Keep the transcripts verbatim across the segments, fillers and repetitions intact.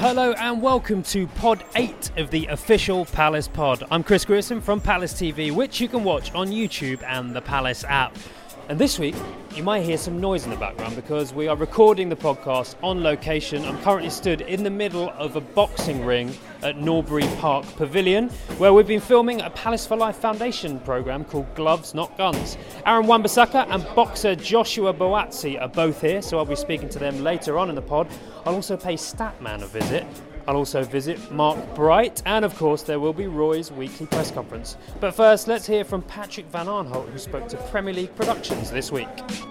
Hello and welcome to Pod eight of the official Palace Pod. I'm Chris Grierson from Palace T V, which you can watch on YouTube and the Palace app. And this week, you might hear some noise in the background because we are recording the podcast on location. I'm currently stood in the middle of a boxing ring at Norbury Park Pavilion, where we've been filming a Palace for Life Foundation programme called Gloves Not Guns. Aaron Wan-Bissaka and boxer Joshua Buatsi are both here, so I'll be speaking to them later on in the pod. I'll also pay Statman a visit. I'll also visit Mark Bright, and of course there will be Roy's weekly press conference. But first, let's hear from Patrick Van Arnholt, who spoke to Premier League Productions this week.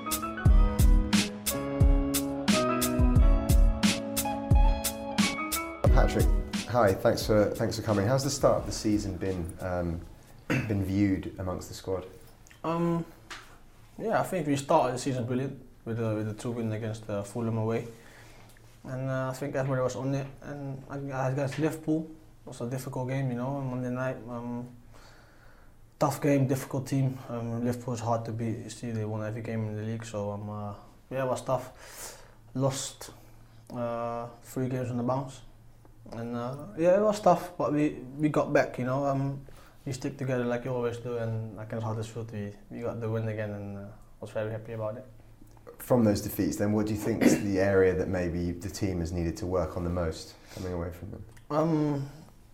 Patrick, hi. Thanks for thanks for coming. How's the start of the season been um, been viewed amongst the squad? Um, yeah, I think we started the season brilliant with the with the two wins against uh, Fulham away. And uh, I think everybody was on it, and against Liverpool, it was a difficult game, you know, on Monday night. Um, tough game, difficult team. Um, Liverpool is hard to beat. You see, they won every game in the league, so um, uh, yeah, it was tough. Lost uh, three games on the bounce, and uh, yeah, it was tough, but we, we got back, you know. Um, we stick together like you always do, and against Huddersfield, we, we got the win again, and uh, was very happy about it. From those defeats, then, what do you think is the area that maybe the team has needed to work on the most coming away from them? Um,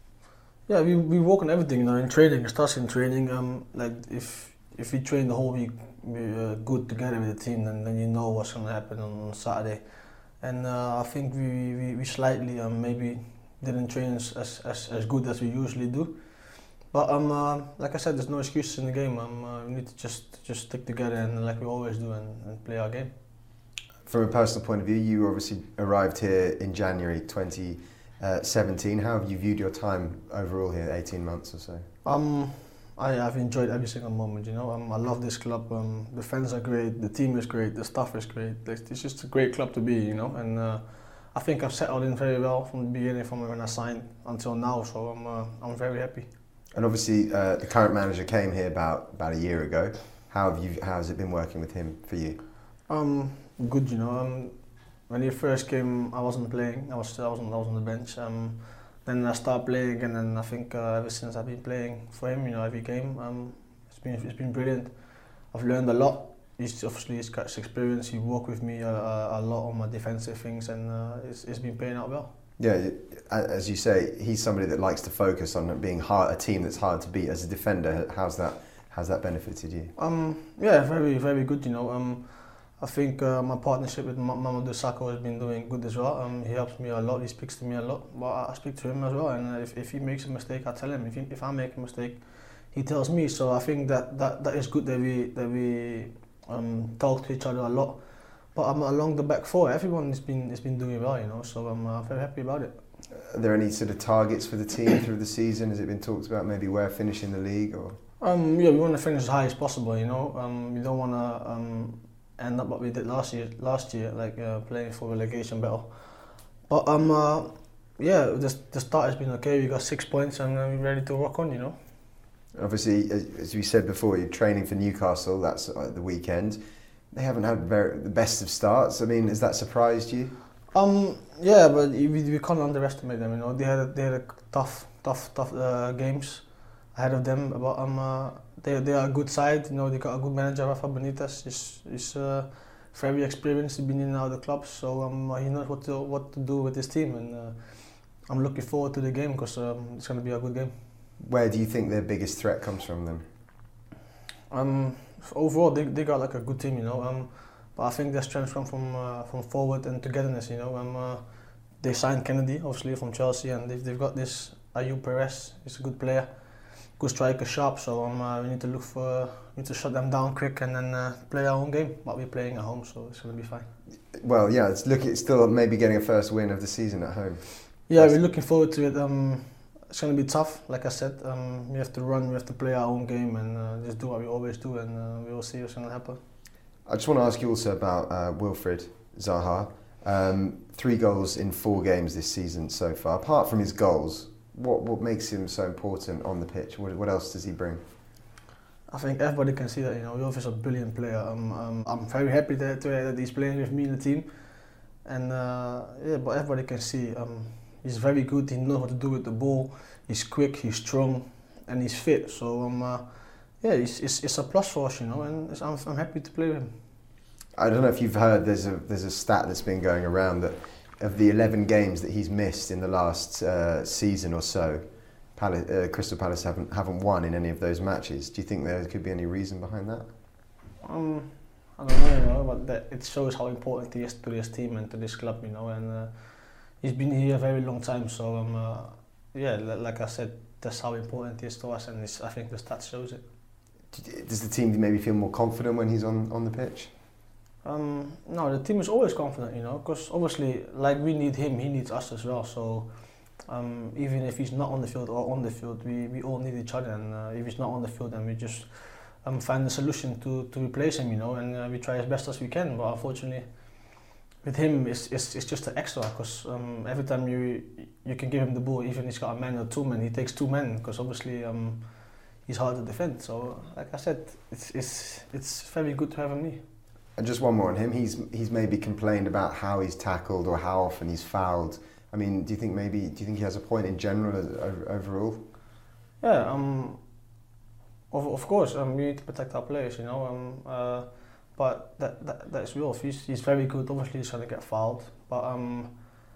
yeah, we we work on everything, you know, in training. It starts in training. Um, like if if we train the whole week we, uh, good together with the team, then, then you know what's going to happen on Saturday. And uh, I think we, we, we slightly um, maybe didn't train as, as as good as we usually do. But um, uh, like I said, there's no excuses in the game. Um, uh, we need to just just stick together and like we always do and, and play our game. From a personal point of view, you obviously arrived here in January twenty seventeen. How have you viewed your time overall here, eighteen months or so? Um, I, I've enjoyed every single moment, you know. Um, I love this club. Um, the fans are great, the team is great, the staff is great. It's just a great club to be, you know. And uh, I think I've settled in very well from the beginning, from when I signed until now. So I'm uh, I'm very happy. And obviously, uh, the current manager came here about about a year ago. How have you? How has it been working with him for you? Um, good, you know. Um, when he first came, I wasn't playing. I was I was on, I was on the bench. Um, then I started playing again, and I think uh, ever since I've been playing for him, you know, every game. Um, it's been it's been brilliant. I've learned a lot. He's obviously he's got his experience. He worked with me a, a, a lot on my defensive things, and uh, it's it's been paying out well. Yeah, as you say, he's somebody that likes to focus on being hard, a team that's hard to beat. As a defender, how's that? How's that benefited you? Um, yeah, very, very good. You know, um, I think uh, my partnership with Mamadou Sakho has been doing good as well. Um, he helps me a lot. He speaks to me a lot, but I speak to him as well. And if, if he makes a mistake, I tell him. If he, if I make a mistake, he tells me. So I think that that, that is good that we that we um, talk to each other a lot. But um, along the back four, everyone has been has been doing well, you know. So I'm uh, very happy about it. Are there any sort of targets for the team through the season? Has it been talked about? Maybe where finish in the league, or? Um, yeah, we want to finish as high as possible, you know. Um, we don't want to um, end up what we did last year. Last year, like uh, playing for relegation battle. But um, uh, yeah, the the start has been okay. We got six points, and uh, we're ready to rock on, you know. Obviously, as, as we said before, you're training for Newcastle. That's uh, the weekend. They haven't had very, the best of starts. I mean, has that surprised you? Um, yeah, but we, we can't underestimate them. You know, they had a, they had a tough, tough, tough uh, games ahead of them. But um, uh, they they are a good side. You know, they got a good manager, Rafa Benitez. He's he's uh, very experienced. He's been in and out of the clubs, so um, he knows what to what to do with his team. And uh, I'm looking forward to the game because um, it's going to be a good game. Where do you think their biggest threat comes from then? Um. Overall, they they got like a good team, you know. Um, but I think their strengths come from uh, from forward and togetherness, you know. Um, uh, they signed Kennedy, obviously from Chelsea, and they've they've got this Ayoub Perez. He's a good player, good striker, sharp. So um, uh, we need to look for, we need to shut them down quick and then uh, play our own game. But we're playing at home, so it's gonna be fine. Well, yeah, it's look, it's still maybe getting a first win of the season at home. Yeah, That's we're looking forward to it. Um, It's going to be tough, like I said. Um, we have to run, we have to play our own game and uh, just do what we always do, and uh, we will see what's going to happen. I just want to ask you also about uh, Wilfried Zaha. Um, three goals in four games this season so far. Apart from his goals, what what makes him so important on the pitch? What, what else does he bring? I think everybody can see that. You know, Wilf is a brilliant player. Um, um, I'm very happy that, that he's playing with me in the team, and uh, yeah, but everybody can see. Um, he's very good. He knows what to do with the ball. He's quick. He's strong, and he's fit. So um, uh, yeah, it's, it's it's a plus for us, you know, and it's, I'm I'm happy to play with him. I don't know if you've heard. There's a there's a stat that's been going around that of the eleven games that he's missed in the last uh, season or so, Palace, uh, Crystal Palace haven't haven't won in any of those matches. Do you think there could be any reason behind that? Um, I don't know, you know, but that, it shows how important he is to this team and to this club, you know, and uh, he's been here a very long time. So um, uh, yeah, like I said, that's how important he is to us, and it's, I think the stats shows it. Does the team maybe feel more confident when he's on, on the pitch? Um, no, the team is always confident, you know, because obviously, like we need him, he needs us as well. So um, even if he's not on the field or on the field, we, we all need each other. And uh, if he's not on the field, then we just um, find a solution to, to replace him, you know, and uh, we try as best as we can. But unfortunately, with him, it's it's, it's just an extra, because um, every time you you can give him the ball, even if he's got a man or two men, he takes two men, because obviously um, he's hard to defend. So, like I said, it's it's it's very good to have him here. And just one more on him. He's he's maybe complained about how he's tackled or how often he's fouled. I mean, do you think maybe do you think he has a point in general as, overall? Yeah, um, of of course, um, we need to protect our players, you know. Um, uh, but that that that is real. He's he's very good. Obviously, he's trying to get fouled, but um,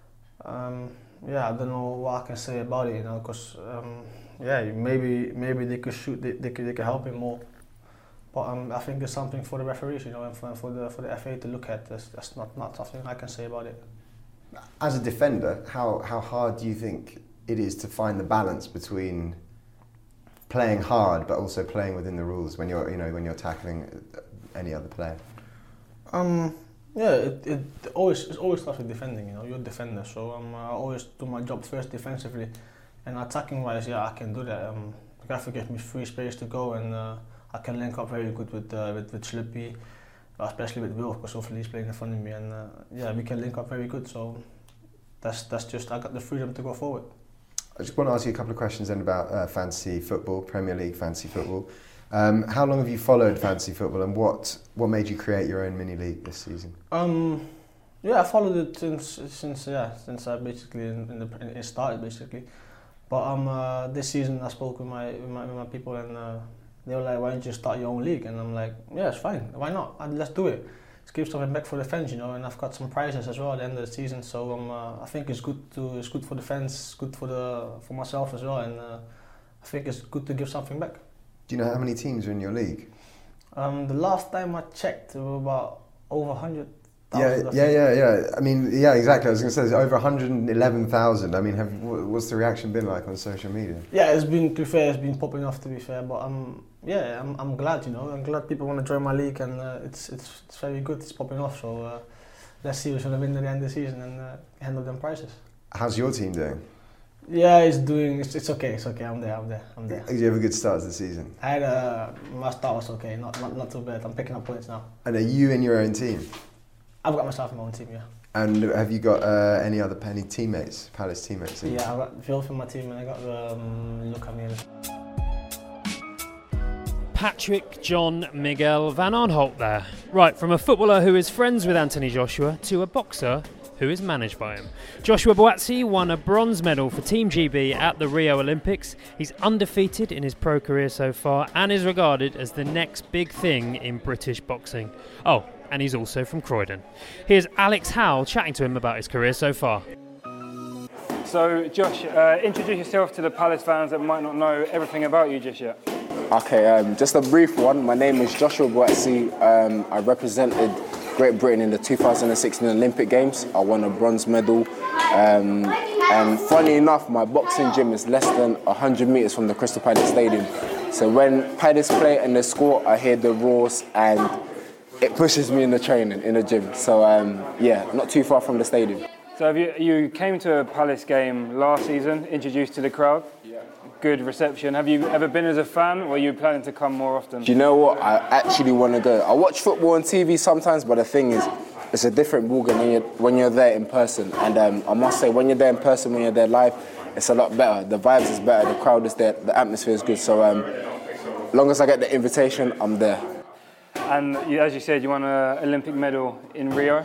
um, yeah, I don't know what I can say about it, you know, because um, yeah, maybe maybe they could shoot, they they could they could help him more. But um, I think it's something for the referees, you know, and for, for the for the F A to look at. That's, that's not, not something I can say about it. As a defender, how how hard do you think it is to find the balance between playing hard but also playing within the rules when you're you know when you're tackling any other player? Um, yeah, it, it always it's always starts with defending. You know, you're a defender, so um, I always do my job first defensively, and attacking wise, yeah, I can do that. Um, the graphic gives me free space to go, and uh, I can link up very good with uh, with, with Slippy, especially with Will, because hopefully he's playing in front of me, and uh, yeah, we can link up very good. So that's that's just I got the freedom to go forward. I just want to ask you a couple of questions then about uh, fantasy football, Premier League fantasy football. Um, how long have you followed fantasy football, and what what made you create your own mini league this season? Um, yeah, I followed it since since yeah since I basically in, in the it started basically, but um uh, this season I spoke with my with my, with my people, and uh, they were like, why don't you start your own league? And I'm like, yeah, it's fine. Why not? And let's do it. Let's give something back for the fans, you know. And I've got some prizes as well at the end of the season. So um, uh, I think it's good to it's good for the fans, it's good for the for myself as well. And uh, I think it's good to give something back. Do you know how many teams are in your league? Um, the last time I checked, there were about over one hundred thousand. Yeah, yeah, yeah, yeah. I mean, yeah, exactly. I was going to say it's over one hundred eleven thousand. I mean, have, what's the reaction been like on social media? Yeah, it's been, to be fair, it's been popping off, to be fair. But um, yeah, I'm I'm glad, you know. I'm glad people want to join my league, and uh, it's it's it's very good. It's popping off. So uh, let's see who's going to win at the end of the season and uh, handle them prizes. How's your team doing? Yeah, it's doing. It's, it's okay. It's okay. I'm there. I'm there. I'm there. Did you have a good start to the season? I had a my start was okay. Not not not too bad. I'm picking up points now. And are you in your own team? I've got myself in my own team. Yeah. And have you got uh, any other any teammates, Palace teammates? Yeah, I've got Phil from my team, and I got um, Luca Miller. Patrick John Miguel Van Aanholt there. Right, from a footballer who is friends with Anthony Joshua to a boxer who is managed by him. Joshua Buatsi won a bronze medal for Team G B at the Rio Olympics. He's undefeated in his pro career so far and is regarded as the next big thing in British boxing. Oh, and he's also from Croydon. Here's Alex Howell chatting to him about his career so far. So, Josh, uh, introduce yourself to the Palace fans that might not know everything about you just yet. Okay, um, just a brief one. My name is Joshua Buatsi. Um, I represented Great Britain in the two thousand sixteen Olympic Games. I won a bronze medal. Um, and funny enough, my boxing gym is less than one hundred metres from the Crystal Palace Stadium. So when Palace play and they score, I hear the roars and it pushes me in the training, in the gym. So um, yeah, not too far from the stadium. So have you, you came to a Palace game last season, introduced to the crowd. Yeah. Good reception. Have you ever been as a fan, or are you planning to come more often? Do you know what? I actually want to go. I watch football on T V sometimes, but the thing is, it's a different ballgame when you're, when you're there in person. And um, I must say, when you're there in person, when you're there live, it's a lot better. The vibes is better, the crowd is there, the atmosphere is good. So um, as long as I get the invitation, I'm there. And you, as you said, you won an Olympic medal in Rio. Yeah.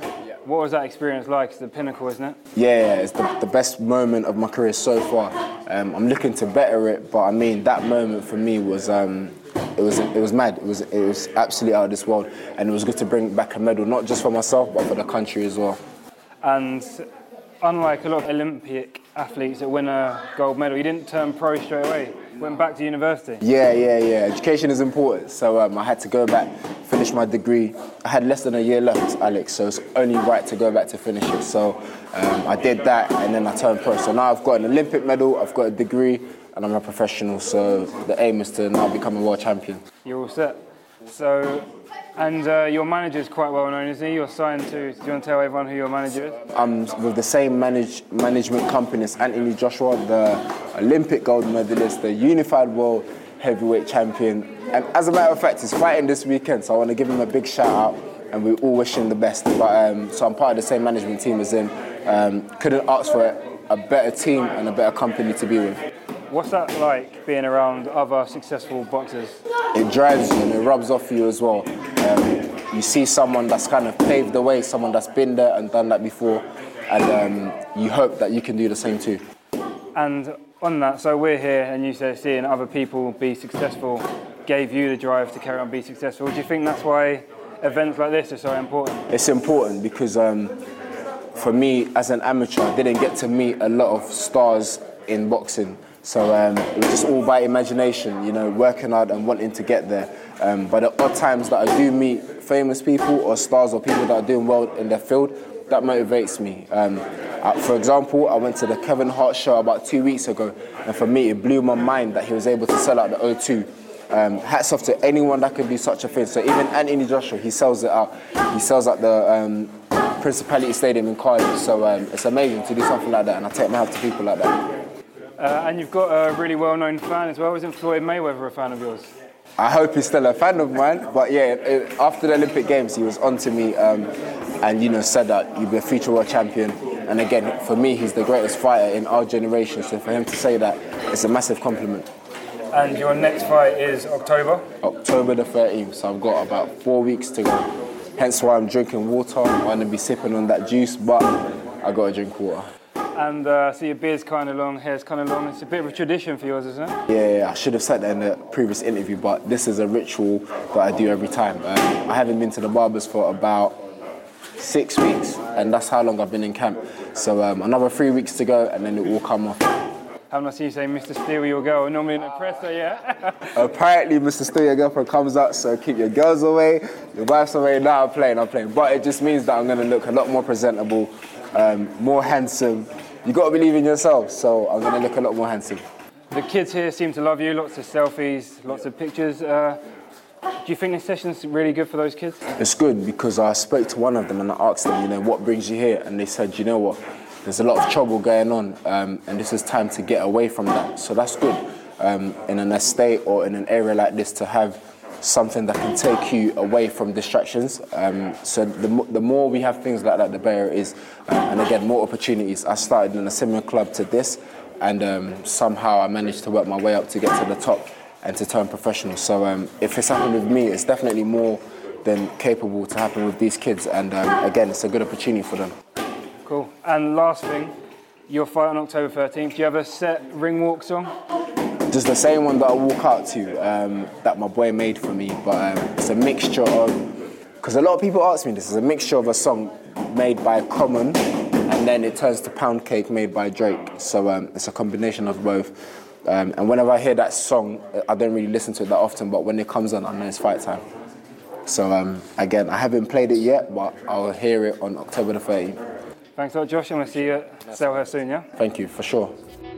What was that experience like? It's the pinnacle, isn't it? Yeah, yeah, it's the, the best moment of my career so far. Um, I'm looking to better it, but I mean that moment for me was um, it was it was mad. It was it was absolutely out of this world, and it was good to bring back a medal, not just for myself but for the country as well. And unlike a lot of Olympic athletes that win a gold medal, you didn't turn pro straight away. You went back to university. Yeah, yeah, yeah. Education is important, so um, I had to go back, finish my degree. I had less than a year left, Alex, so it's only right to go back to finish it. So um, I did that, and then I turned pro. So now I've got an Olympic medal, I've got a degree, and I'm a professional. So the aim is to now become a world champion. You're all set. So, and uh, your manager's quite well known, isn't he? You're signed to. Do you want to tell everyone who your manager is? I'm with the same manage, management company as Anthony Joshua, the Olympic gold medalist, the unified world heavyweight champion. And as a matter of fact, he's fighting this weekend, so I want to give him a big shout out, and we all wish him the best. But um, so I'm part of the same management team as him. Um, couldn't ask for a, a better team and a better company to be with. What's that like, being around other successful boxers? It drives you and it rubs off you as well. Um, you see someone that's kind of paved the way, someone that's been there and done that before, and um, you hope that you can do the same too. And on that, so we're here, and you say seeing other people be successful gave you the drive to carry on be successful. Do you think that's why events like this are so important? It's important because um, for me, as an amateur, I didn't get to meet a lot of stars in boxing. So um, it was just all by imagination, you know, working hard and wanting to get there. Um, but the odd times that I do meet famous people or stars or people that are doing well in their field, that motivates me. Um, uh, for example, I went to the Kevin Hart show about two weeks ago, and for me, it blew my mind that he was able to sell out the O two. Um, hats off to anyone that can do such a thing. So even Anthony Joshua, he sells it out. He sells out the um, Principality Stadium in Cardiff. So um, it's amazing to do something like that, and I take my hat to people like that. Uh, and you've got a really well-known fan as well. Isn't Floyd Mayweather a fan of yours? I hope he's still a fan of mine, but yeah, it, after the Olympic Games, he was on to me um, and, you know, said that you'd be a future world champion. And again, for me, he's the greatest fighter in our generation, so for him to say that, it's a massive compliment. And your next fight is October? October the thirteenth, so I've got about four weeks to go. Hence why I'm drinking water. I'm going to be sipping on that juice, but I got to drink water. And uh, so your beard's kind of long, hair's kind of long. It's a bit of a tradition for yours, isn't it? Yeah, yeah, I should have said that in the previous interview, but this is a ritual that I do every time. Um, I haven't been to the barbers for about six weeks, and that's how long I've been in camp. So um, another three weeks to go, and then it will come off. Haven't I seen you say, Mister Steal Your Girl? Normally in the press, so yeah. Apparently, Mister Steal Your Girlfriend comes out, so keep your girls away, your wives away. Now I'm playing, I'm playing. But it just means that I'm going to look a lot more presentable, um, more handsome. You got to believe in yourself, so I'm going to look a lot more handsome. The kids here seem to love you, lots of selfies, lots of pictures. Uh, do you think this session's really good for those kids? It's good because I spoke to one of them and I asked them, you know, what brings you here? And they said, you know what, there's a lot of trouble going on um, and this is time to get away from that. So that's good um, in an estate or in an area like this to have something that can take you away from distractions. Um, so the, the more we have things like that, the better it is. Um, and again, more opportunities. I started in a similar club to this, and um, somehow I managed to work my way up to get to the top and to turn professional. So um, if it's happened with me, it's definitely more than capable to happen with these kids. And um, again, it's a good opportunity for them. Cool. And last thing, your fight on October thirteenth, do you have a set ring walk song? Just the same one that I walk out to, um, that my boy made for me, but um, it's a mixture of, because a lot of people ask me this, it's a mixture of a song made by Common, and then it turns to Pound Cake made by Drake. So um, it's a combination of both. Um, and whenever I hear that song, I don't really listen to it that often, but when it comes on, I know it's fight time. So um, again, I haven't played it yet, but I'll hear it on October the thirteenth. Thanks a lot, Josh. I'm going to see you at Selhurst soon, yeah? Thank you, for sure.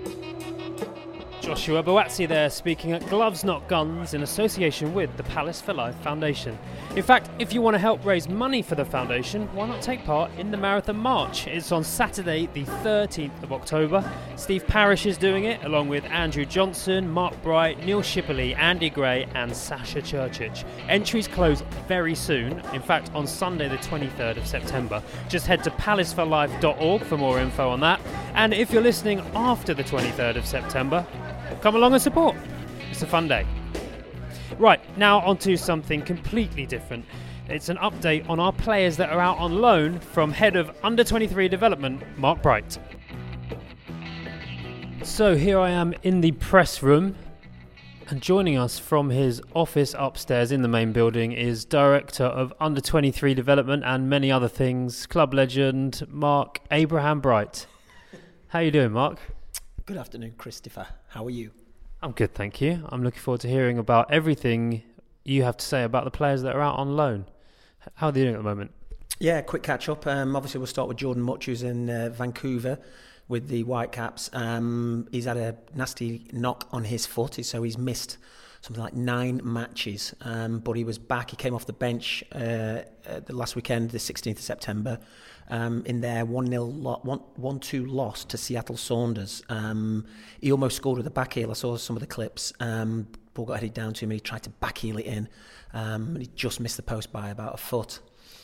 Joshua Buatsi there, speaking at Gloves Not Guns in association with the Palace for Life Foundation. In fact, if you want to help raise money for the foundation, why not take part in the Marathon March? It's on Saturday the thirteenth of October. Steve Parrish is doing it, along with Andrew Johnson, Mark Bright, Neil Shipley, Andy Gray and Sasha Churchich. Entries close very soon, in fact on Sunday the twenty-third of September. Just head to palace for life dot org for more info on that. And if you're listening after the twenty-third of September, come along and support. It's a fun day. Right, now on to something completely different. It's an update on our players that are out on loan from head of under twenty-three development, Mark Bright. So here I am in the press room, and joining us from his office upstairs in the main building is Director of under twenty-three Development and many other things, club legend Mark Abraham Bright. How are you doing, Mark? Good afternoon, Christopher. How are you? I'm good, thank you. I'm looking forward to hearing about everything you have to say about the players that are out on loan. How are they doing at the moment? Yeah, quick catch-up. Um, obviously, we'll start with Jordan Much, who's in uh, Vancouver with the Whitecaps. Um, he's had a nasty knock on his foot, so he's missed something like nine matches. Um, but he was back. He came off the bench uh, uh, the last weekend, the sixteenth of September, um, in their one nil, one two loss to Seattle Saunders. Um, he almost scored with a back heel. I saw some of the clips. Um, ball got headed down to him and he tried to back heel it in. Um, and he just missed the post by about a foot.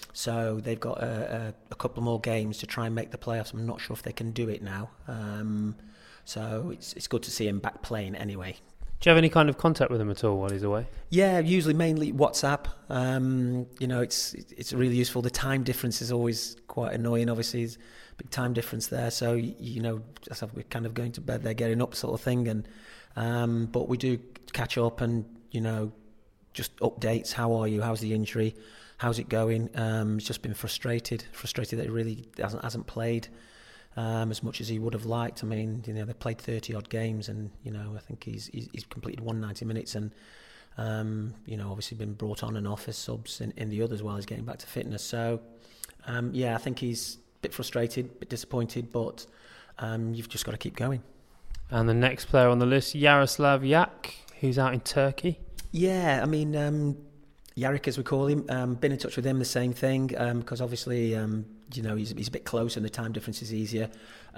So they've got a, a, a couple more games to try and make the playoffs. I'm not sure if they can do it now. Um, so it's it's good to see him back playing anyway. Do you have any kind of contact with him at all while he's away? Yeah, usually mainly WhatsApp. Um, you know, it's it's really useful. The time difference is always quite annoying. Obviously, there's a big time difference there. So, you know, as we're kind of going to bed, they're getting up sort of thing. And um, but we do catch up and, you know, just updates. How are you? How's the injury? How's it going? Um, he's just been frustrated, frustrated that he really hasn't hasn't played um, as much as he would have liked. I mean, you know, they played thirty odd games, and you know, I think he's he's, he's completed one hundred ninety minutes, and um, you know, obviously been brought on and off as subs in, in the others while he's getting back to fitness. So, um, yeah, I think he's a bit frustrated, a bit disappointed, but um, you've just got to keep going. And the next player on the list, Yaroslav Yak, who's out in Turkey. Yeah, I mean. Um, Yarrick, as we call him, um, been in touch with him, the same thing, um, because obviously, um, you know, he's, he's a bit closer and the time difference is easier.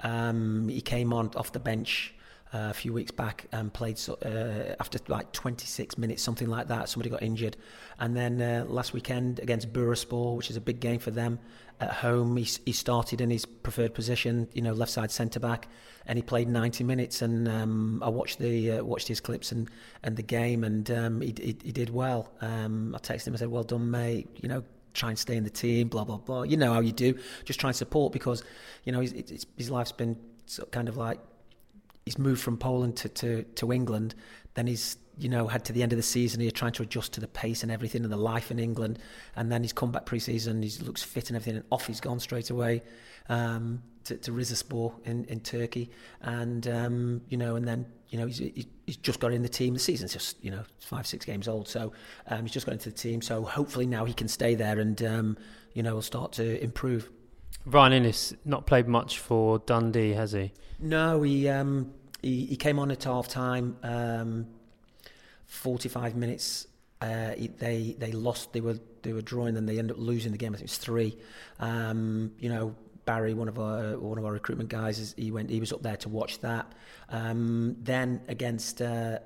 Um, he came on off the bench uh, a few weeks back and played so, uh, after like twenty-six minutes, something like that. Somebody got injured. And then uh, last weekend against Bursaspor, which is a big game for them, at home, he, he started in his preferred position, you know, left side centre-back, and he played ninety minutes, and um, I watched the uh, watched his clips and, and the game, and um, he, he he did well. Um, I texted him, I said, well done, mate, you know, try and stay in the team, blah, blah, blah. You know how you do, just try and support, because, you know, his, it's, his life's been sort of kind of like, he's moved from Poland to, to, to England, then he's, you know, had to the end of the season, he's trying to adjust to the pace and everything and the life in England, and then he's come back pre-season, he looks fit and everything, and off he's gone straight away um, to, to Rizespor in, in Turkey, and, um, you know, and then, you know, he's, he's just got in the team. The season's just, you know, five, six games old, so um, he's just got into the team, so hopefully now he can stay there and, um, you know, will start to improve. Ryan Innes not played much for Dundee, has he? No, he um, he, he came on at half-time, um, forty-five minutes, uh, they they lost, they were they were drawing, and they ended up losing the game. I think it was three. Um, you know, Barry, one of our one of our recruitment guys, is, he went he was up there to watch that. Um, then against uh,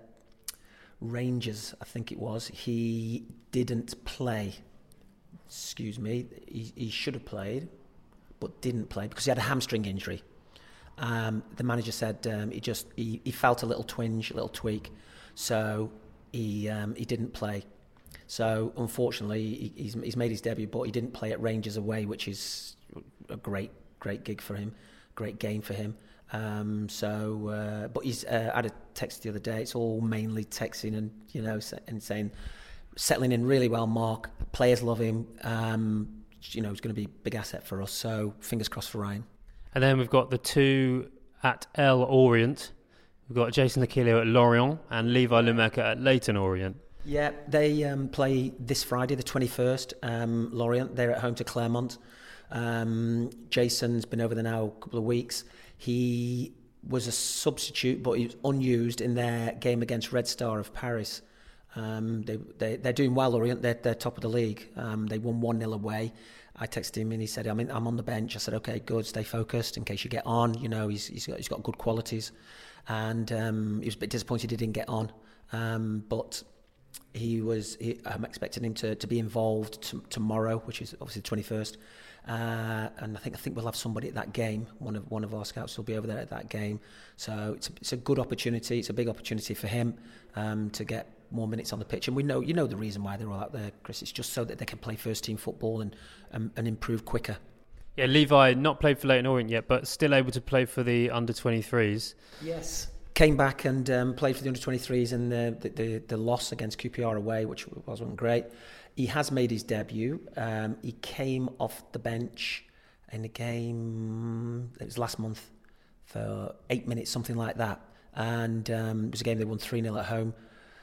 Rangers, I think it was, he didn't play. Excuse me, he, he should have played, but didn't play because he had a hamstring injury. Um, the manager said um, he just he, he felt a little twinge, a little tweak, so he um, he didn't play. So unfortunately, he, he's he's made his debut, but he didn't play at Rangers away, which is a great great gig for him, great game for him. Um, so, uh, but he's uh, had a text the other day. It's all mainly texting and you know and saying settling in really well. Mark, players love him. Um, you know, he's going to be a big asset for us. So fingers crossed for Ryan. And then we've got the two at El Orient. We've got Jason Aquilio at Lorient and Levi Lumeka at Leyton Orient. Yeah, they um, play this Friday, the twenty-first. Um, Lorient, they're at home to Clermont. Um, Jason's been over there now a couple of weeks. He was a substitute, but he was unused in their game against Red Star of Paris. Um, they, they, they're doing well, Lorient. They're, they're top of the league. Um, they won one nil away. I texted him and he said, I mean, I'm on the bench. I said, okay, good, stay focused in case you get on. You know, he's he's got, he's got good qualities. And um, he was a bit disappointed he didn't get on. Um, but he was, he, I'm expecting him to, to be involved t- tomorrow, which is obviously the twenty-first. Uh, and I think I think we'll have somebody at that game. One of one of our scouts will be over there at that game. So it's a, it's a good opportunity. It's a big opportunity for him um, to get more minutes on the pitch. And we know, you know the reason why they're all out there, Chris. It's just so that they can play first team football and and, and improve quicker. Yeah, Levi not played for Leyton Orient yet, but still able to play for the under twenty-threes. Yes. Came back and um, played for the under twenty-threes in the, the, the, the loss against Q P R away, which wasn't great. He has made his debut. Um, he came off the bench in a game, it was last month, for eight minutes, something like that. And um, it was a game they won three nil at home.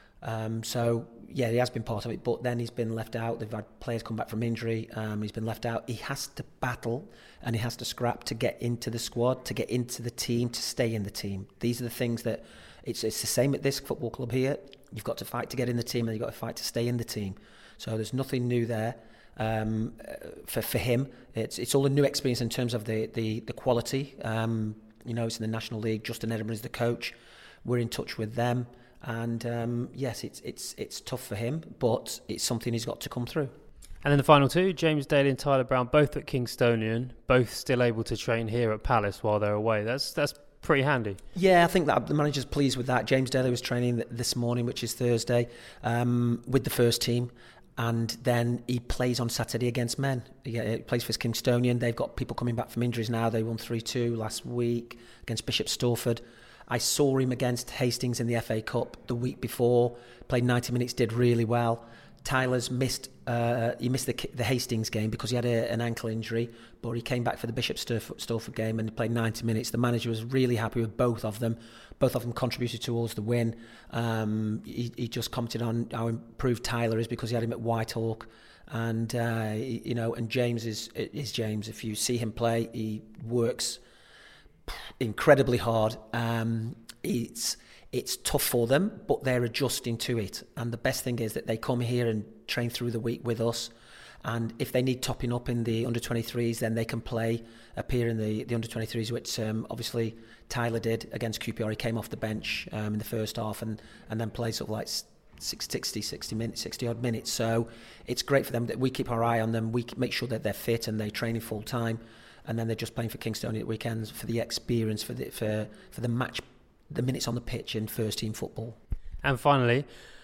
Um, so, yeah, he has been part of it, but then he's been left out. They've had players come back from injury. Um, he's been left out. He has to battle and he has to scrap to get into the squad, to get into the team, to stay in the team. These are the things that, it's, it's the same at this football club here. You've got to fight to get in the team and you've got to fight to stay in the team. So there's nothing new there. Um, for for him, it's it's all a new experience in terms of the the, the quality. Um, you know, it's in the National League. Justin Edinburgh is the coach. We're in touch with them, and um, yes, it's it's it's tough for him, but it's something he's got to come through. And then the final two, James Daly and Tyler Brown, both at Kingstonian, both still able to train here at Palace while they're away. That's that's pretty handy. Yeah, I think that the manager's pleased with that. James Daly was training this morning, which is Thursday, um, with the first team. And then he plays on Saturday against men. He, he plays for Kingstonian. They've got people coming back from injuries now. They won three two last week against Bishop Stortford. I saw him against Hastings in the F A Cup the week before. Played ninety minutes, did really well. Tyler's missed uh, he missed the, the Hastings game because he had a, an ankle injury, but he came back for the Bishop Stortford game and played ninety minutes. The manager was really happy with both of them. Both of them contributed towards the win. Um, he, he just commented on how improved Tyler is because he had him at Whitehawk, and uh, he, you know, and James is is James. If you see him play, he works incredibly hard. Um, it's it's tough for them, but they're adjusting to it. And the best thing is that they come here and train through the week with us. And if they need topping up in the under twenty-threes, then they can play, appear in the, the under twenty-threes, which um, obviously Tyler did against Q P R. He came off the bench um, in the first half and, and then played sort of like sixty, sixty minutes, sixty odd minutes. So it's great for them that we keep our eye on them. We make sure that they're fit and they're training full time. And then they're just playing for Kingstonian at weekends for the experience, for the, for, for the match, the minutes on the pitch in first team football. And finally,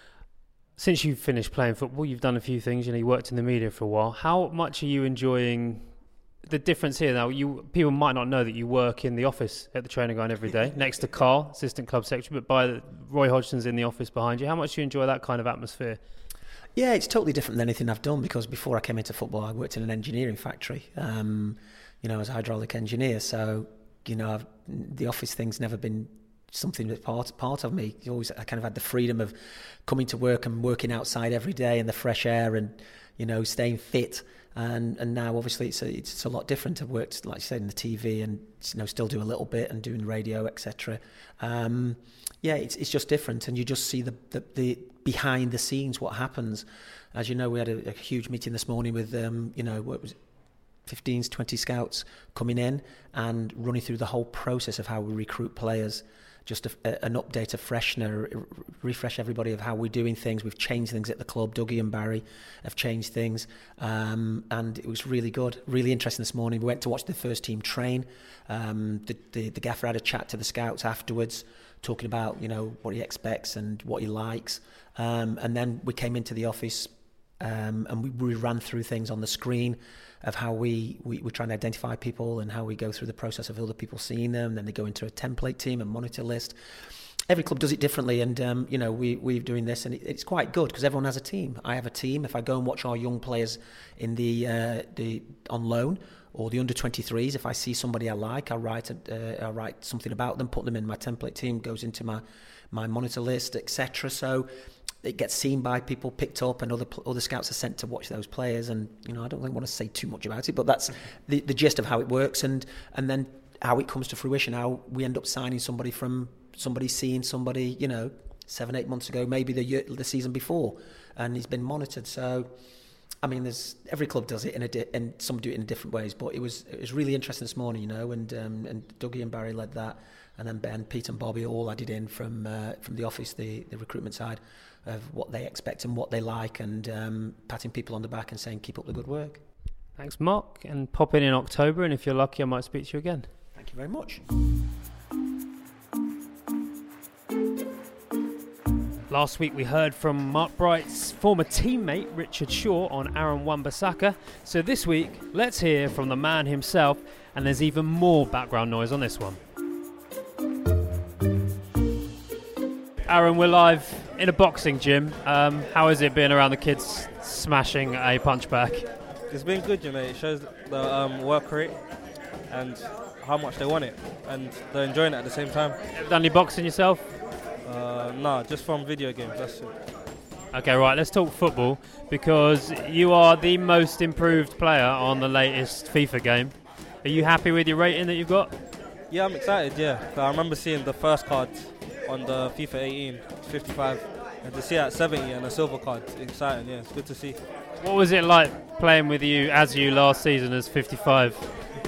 since you've finished playing football, you've done a few things. You know, you worked in the media for a while. How much are you enjoying the difference here? Now, you people might not know that you work in the office at the training ground every day, next to Carl, assistant club secretary, but by the, Roy Hodgson's in the office behind you. How much do you enjoy that kind of atmosphere? Yeah, it's totally different than anything I've done because before I came into football, I worked in an engineering factory, um, you know, as a hydraulic engineer. So, you know, I've, the office thing's never been something that's part part of me. You always, I kind of had the freedom of coming to work and working outside every day in the fresh air and, you know, staying fit. And and now obviously it's a, it's a lot different. I've worked, like you said, in the T V and, you know, still do a little bit and doing radio, et cetera. Um, yeah, it's it's just different, and you just see the, the, the behind the scenes what happens. As you know, we had a, a huge meeting this morning with um, you know, what was it? fifteen, twenty scouts coming in and running through the whole process of how we recruit players. Just a, a, an update, a freshener, refresh everybody of how we're doing things. We've changed things at the club. Dougie and Barry have changed things, um, and it was really good, really interesting this morning. We went to watch the first team train. Um, the, the, the gaffer had a chat to the scouts afterwards, talking about, you know, what he expects and what he likes. Um, and then we came into the office um, and we, we ran through things on the screen of how we, we, we try and identify people and how we go through the process of other people seeing them. Then they go into a template team, a monitor list. Every club does it differently, and um, you know, we, we're doing this, and it, it's quite good because everyone has a team. I have a team. If I go and watch our young players in the uh, the on loan or the under twenty-threes, if I see somebody I like, I write a, uh, I write something about them, put them in my template team, goes into my my monitor list, et cetera. So it gets seen by people, picked up, and other other scouts are sent to watch those players. And you know, I don't really want to say too much about it, but that's the, the gist of how it works, and and then how it comes to fruition. How we end up signing somebody from somebody seeing somebody, you know, seven, eight months ago, maybe the year, the season before, and he's been monitored. So, I mean, there's every club does it in a di- and some do it in different ways. But it was it was really interesting this morning, you know, and um, and Dougie and Barry led that, and then Ben, Pete, and Bobby all added in from uh, from the office, the the recruitment side, of what they expect and what they like, and um, patting people on the back and saying keep up the good work. Thanks, Mark, and pop in in October, and if you're lucky, I might speak to you again. Thank you very much. Last week we heard from Mark Bright's former teammate Richard Shaw on Aaron Wan-Bissaka. So this week, let's hear from the man himself, and there's even more background noise on this one. Aaron, we're live in a boxing gym. Um, how is it being around the kids smashing a punchback? It's been good, you know. It shows the um, work rate and how much they want it, and they're enjoying it at the same time. Ever done any boxing yourself? Uh, nah, just from video games, that's it. Okay, right, let's talk football, because you are the most improved player on the latest FIFA game. Are you happy with your rating that you've got? Yeah, I'm excited, yeah. I remember seeing the first card on the FIFA eighteen, fifty-five, and to see it at seventy and a silver card, it's exciting, yeah, it's good to see. What was it like playing with you as you last season as fifty-five?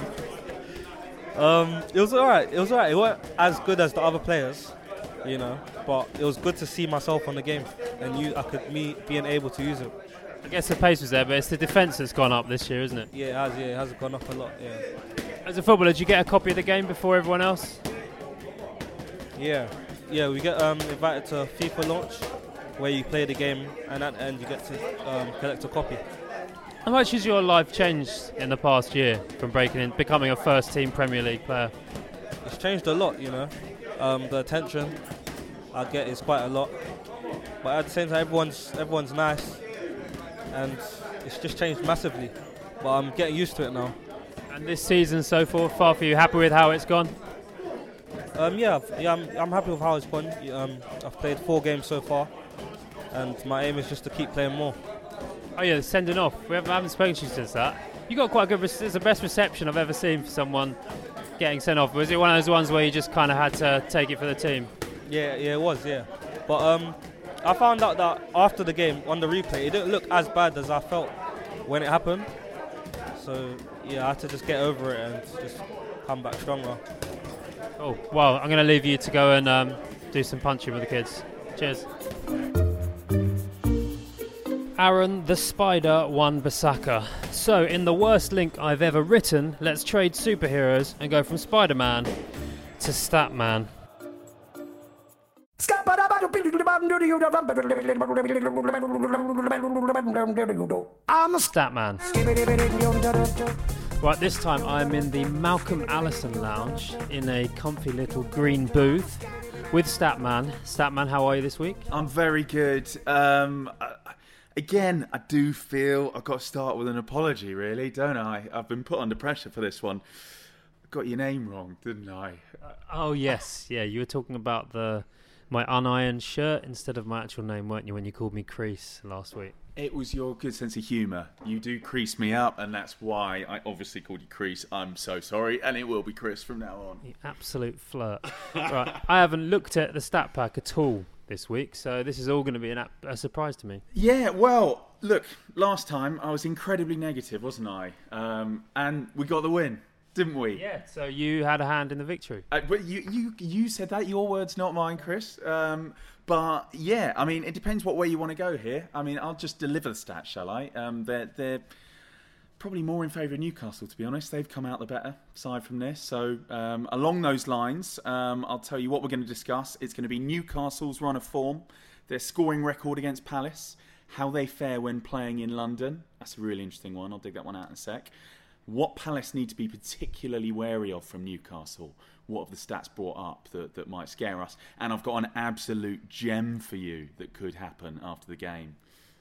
Um, it was alright, it was alright. It wasn't as good as the other players, you know, but it was good to see myself on the game and you, I could me being able to use it. I guess the pace was there, but it's the defence that's gone up this year, isn't it? Yeah, it has, yeah, it has gone up a lot, yeah. As a footballer, did you get a copy of the game before everyone else? Yeah, yeah, we get um, invited to a FIFA launch where you play the game and at the end you get to um, collect a copy. How much has your life changed in the past year from breaking in, becoming a first team Premier League player? It's changed a lot, you know. Um, the attention I get is quite a lot, but at the same time everyone's everyone's nice, and it's just changed massively. But I'm getting used to it now. And this season so far, far for you, happy with how it's gone? Um, yeah, yeah, I'm, I'm happy with how it's gone. Um, I've played four games so far, and my aim is just to keep playing more. Oh yeah, sending off. We haven't, I haven't spoken to you since that. You got quite a good. It's the best reception I've ever seen for someone getting sent off. Was it one of those ones where you just kind of had to take it for the team? Yeah, yeah, it was. Yeah, but um, I found out that after the game on the replay, it didn't look as bad as I felt when it happened. So yeah, I had to just get over it and just come back stronger. Oh well, I'm going to leave you to go and um, do some punching with the kids. Cheers. Aaron the Spider Wan-Bissaka. So, in the worst link I've ever written, let's trade superheroes and go from Spider-Man to Statman. I'm a Statman. Right, this time I'm in the Malcolm Allison Lounge in a comfy little green booth with Statman. Statman, how are you this week? I'm very good. Um... I- Again, I do feel I've got to start with an apology, really, don't I? I've been put under pressure for this one. I got your name wrong, didn't I? Uh, oh, yes. Yeah, you were talking about the my unironed shirt instead of my actual name, weren't you, when you called me Crease last week? It was your good sense of humour. You do crease me up, and that's why I obviously called you Crease. I'm so sorry, and it will be Chris from now on. You absolute flirt. Right, I haven't looked at the stat pack at all this week, so this is all going to be an ap- a surprise to me. Yeah, well, look, last time I was incredibly negative, wasn't I? Um, and we got the win, didn't we? Yeah, so you had a hand in the victory. Uh, but you, you, you said that. Your words, not mine, Chris. Um, but yeah, I mean, it depends what way you want to go here. I mean, I'll just deliver the stats, shall I? Um, they're they're probably more in favour of Newcastle, to be honest. They've come out the better side from this. So um, along those lines, um, I'll tell you what we're going to discuss. It's going to be Newcastle's run of form, their scoring record against Palace, how they fare when playing in London. That's a really interesting one. I'll dig that one out in a sec. What Palace need to be particularly wary of from Newcastle. What have the stats brought up that, that might scare us? And I've got an absolute gem for you that could happen after the game.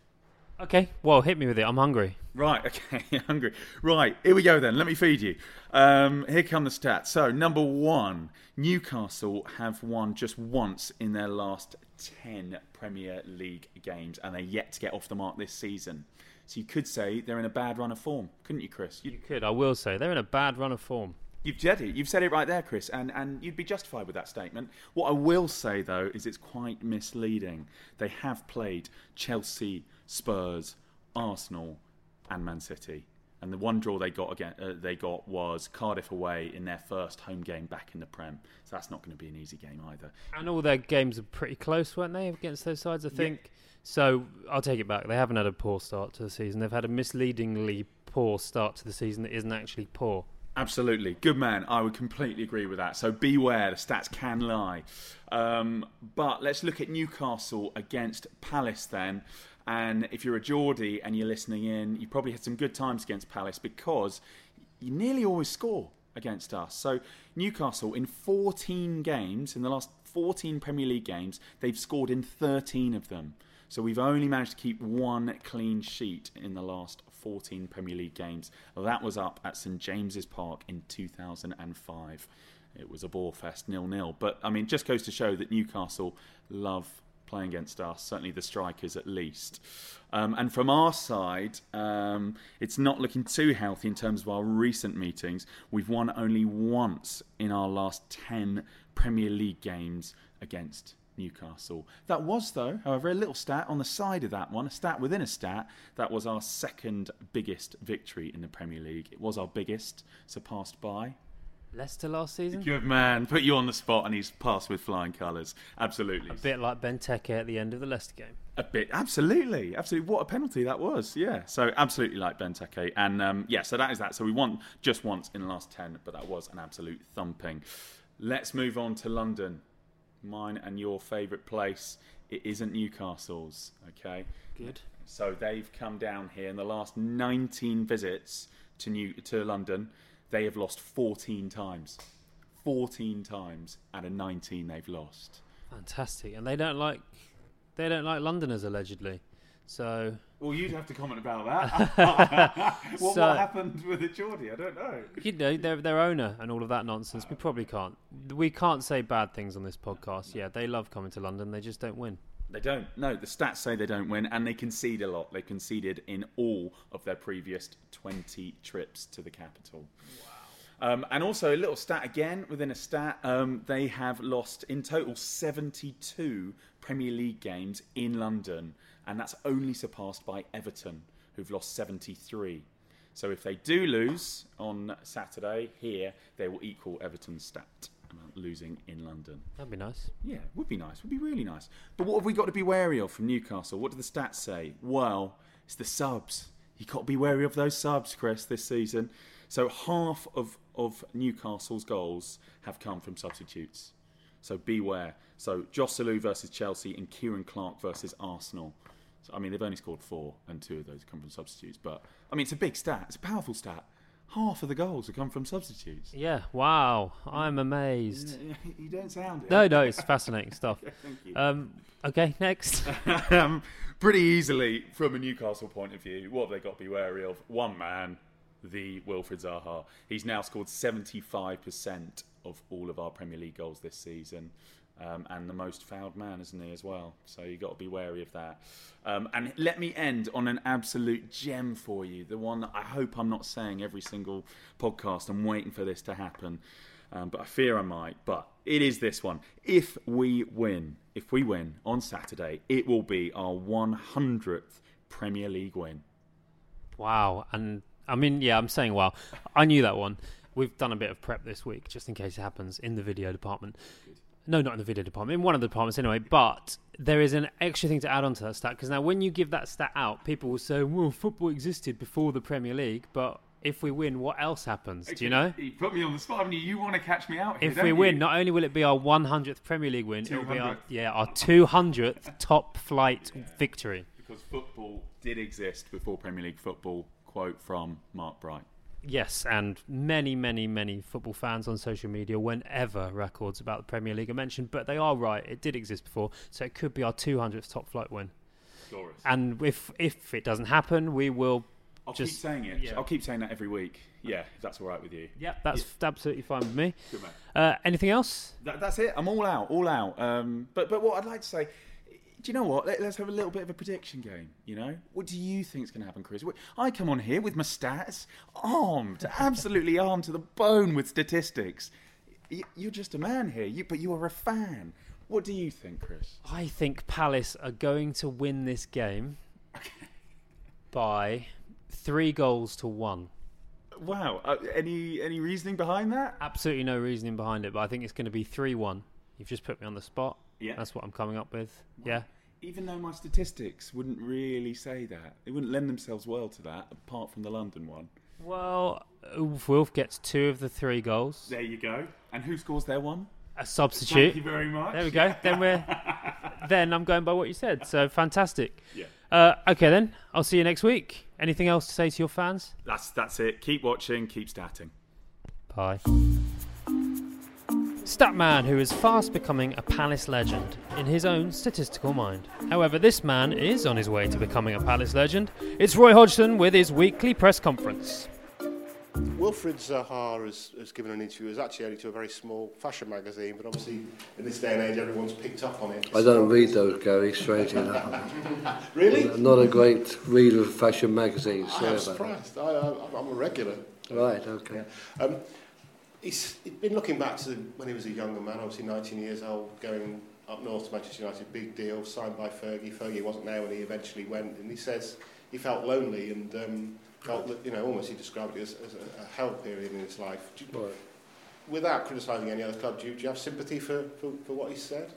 Okay, well, hit me with it. I'm hungry. Right, okay, hungry. Right, here we go then. Let me feed you. Um, here come the stats. So, number one, Newcastle have won just once in their last ten Premier League games, and they're yet to get off the mark this season. So you could say they're in a bad run of form, couldn't you, Chris? You'd, you could, I will say. They're in a bad run of form. You've said it. You've said it right there, Chris, and, and you'd be justified with that statement. What I will say, though, is it's quite misleading. They have played Chelsea, Spurs, Arsenal, and Man City, and the one draw they got again, uh, they got was Cardiff away in their first home game back in the Prem. So that's not going to be an easy game either. And all their games are pretty close, weren't they, against those sides? I think. Yeah. So I'll take it back. They haven't had a poor start to the season. They've had a misleadingly poor start to the season that isn't actually poor. Absolutely. Good man. I would completely agree with that. So beware, the stats can lie. Um, but let's look at Newcastle against Palace then. And if you're a Geordie and you're listening in, you probably had some good times against Palace because you nearly always score against us. So Newcastle, in fourteen games, in the last fourteen Premier League games, they've scored in thirteen of them. So we've only managed to keep one clean sheet in the last fourteen Premier League games. That was up at St James's Park in two thousand five. It was a ball fest, nil nil. But, I mean, it just goes to show that Newcastle love playing against us, certainly the strikers at least. Um, and from our side, um, it's not looking too healthy in terms of our recent meetings. We've won only once in our last ten Premier League games against Newcastle. That was, though, however, a little stat on the side of that one, a stat within a stat, that was our second biggest victory in the Premier League. It was our biggest, surpassed by Leicester last season? Good man. Put you on the spot and he's passed with flying colours. Absolutely. A bit like Benteke at the end of the Leicester game. A bit. Absolutely. Absolutely. What a penalty that was. Yeah. So absolutely like Benteke. And um, yeah, so that is that. So we won just once in the last ten, but that was an absolute thumping. Let's move on to London. Mine and your favourite place. It isn't Newcastle's. Okay. Good. So they've come down here in the last nineteen visits to New to London. They have lost fourteen times. fourteen times out of nineteen they've lost. Fantastic. And they don't like they don't like Londoners, allegedly. So Well, you'd have to comment about that. what, So- what happened with the Geordie? I don't know. you know, their their owner and all of that nonsense. We probably can't. We can't say bad things on this podcast. Yeah, they love coming to London. They just don't win. They don't. No, the stats say they don't win, and they concede a lot. They conceded in all of their previous twenty trips to the capital. Wow. Um, and also a little stat again within a stat. Um, they have lost in total seventy-two Premier League games in London, and that's only surpassed by Everton, who've lost seventy-three. So if they do lose on Saturday here, they will equal Everton's stat about losing in London. That'd be nice. Yeah, it would be nice. Would be really nice. But what have we got to be wary of from Newcastle? What do the stats say? Well, it's the subs. You've got to be wary of those subs, Chris, this season. So half of, of Newcastle's goals have come from substitutes. So beware. So Joselu versus Chelsea and Kieran Clark versus Arsenal. So, I mean, they've only scored four, and two of those come from substitutes. But, I mean, it's a big stat. It's a powerful stat. Half of the goals have come from substitutes. Yeah, wow. I'm amazed. You don't sound it. No, no, it's fascinating stuff. Thank you. Um, okay, next. um, pretty easily, from a Newcastle point of view, what have they got to be wary of? One man, the Wilfried Zaha. He's now scored seventy-five percent of all of our Premier League goals this season. Um, and the most fouled man, isn't he, as well? So you've got to be wary of that. Um, and let me end on an absolute gem for you. The one that I hope I'm not saying every single podcast. I'm waiting for this to happen. Um, but I fear I might. But it is this one. If we win, if we win on Saturday, it will be our one hundredth Premier League win. Wow. And, I mean, yeah, I'm saying wow. I knew that one. We've done a bit of prep this week, just in case it happens, in the video department. No, not in the video department. In one of the departments anyway. But there is an extra thing to add on to that stat. Because now when you give that stat out, people will say, well, football existed before the Premier League. But if we win, what else happens? Do you know? You put me on the spot, haven't you? You want to catch me out here, If don't we you? win, not only will it be our one hundredth Premier League win, it will be our, two hundredth. yeah, our two hundredth top flight victory. Because football did exist before Premier League football. Quote from Mark Bright. Yes, and many, many, many football fans on social media, whenever records about the Premier League are mentioned, but they are right, it did exist before, so it could be our two hundredth top flight win. Glorious. And if if it doesn't happen, we will I'll just... keep saying it. yeah. I'll keep saying that every week. Yeah, if that's all right with you. Yeah, that's absolutely fine with me. Good man. Uh, anything else? That, that's it. I'm all out, all out. Um, but but what I'd like to say, do you know what? Let, let's have a little bit of a prediction game. You know, what do you think's going to happen, Chris? I come on here with my stats, armed, absolutely armed to the bone with statistics. You, you're just a man here, you, but you are a fan. What do you think, Chris? I think Palace are going to win this game by three goals to one. Wow. Uh, any any reasoning behind that? Absolutely no reasoning behind it, but I think it's going to be three one. You've just put me on the spot. Yeah. That's what I'm coming up with. Yeah. Even though my statistics wouldn't really say that, they wouldn't lend themselves well to that, apart from the London one. Well, Wilf gets two of the three goals. There you go. And who scores their one? A substitute. Thank you very much. There we go. Then we're. Then I'm going by what you said. So fantastic. Yeah. Uh, okay then. I'll see you next week. Anything else to say to your fans? That's that's it. Keep watching. Keep statting. Bye. Statman, who is fast becoming a Palace legend in his own statistical mind. However, this man is on his way to becoming a Palace legend. It's Roy Hodgson with his weekly press conference. Wilfried Zaha has, has given an interview. It was actually only to a very small fashion magazine, but obviously in this day and age everyone's picked up on it. I don't read those, Gary, strangely enough. Really? I'm not a great reader of fashion magazines. I am surprised. I, I, I'm a regular. Right, okay. Yeah. Um, he's, he's been looking back to when he was a younger man, obviously nineteen years old, going up north to Manchester United, big deal, signed by Fergie. Fergie wasn't there when he eventually went, and he says he felt lonely and um, felt that, you know, almost he described it as, as a, a hell period in his life. Do you, right. Without criticising any other club, do you, do you have sympathy for, for, for what he said?